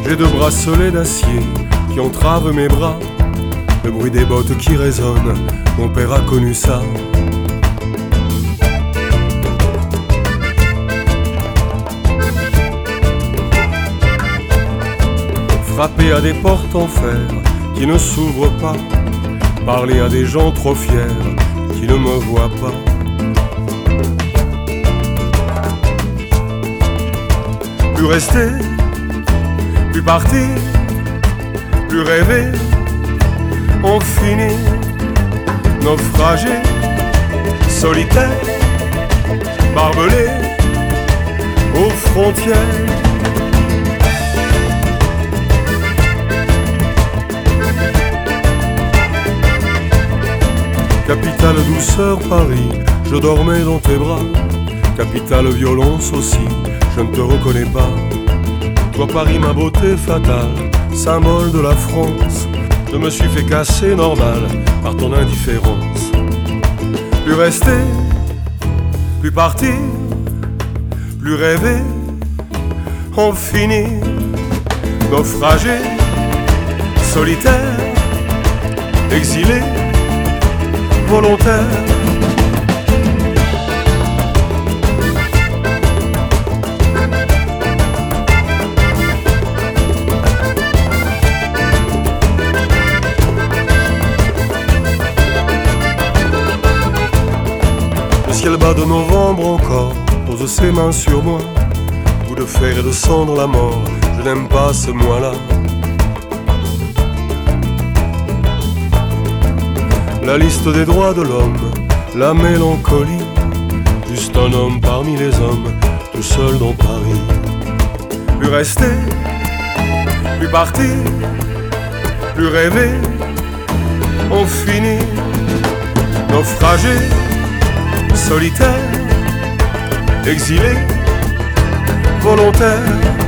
J'ai deux bracelets d'acier qui entravent mes bras, le bruit des bottes qui résonnent, mon père a connu ça. Frapper à des portes en fer qui ne s'ouvrent pas, parler à des gens trop fiers qui ne me voient pas. Plus rester, plus partir, plus rêver, on finit naufragé, solitaire, barbelé aux frontières. Capitale douceur Paris, je dormais dans tes bras. Capitale violence aussi, je ne te reconnais pas. Toi Paris ma beauté fatale, symbole de la France, je me suis fait casser normal par ton indifférence. Plus rester, plus partir, plus rêver, on finit naufragé, solitaire, exilé, volontaire. Le ciel bas de novembre encore pose ses mains sur moi. Bout de fer et de sang dans la mort, je n'aime pas ce mois-là. La liste des droits de l'homme, la mélancolie, juste un homme parmi les hommes, tout seul dans Paris. Plus rester, plus partir, plus rêver, on finit naufragé, solitaire, exilé, volontaire.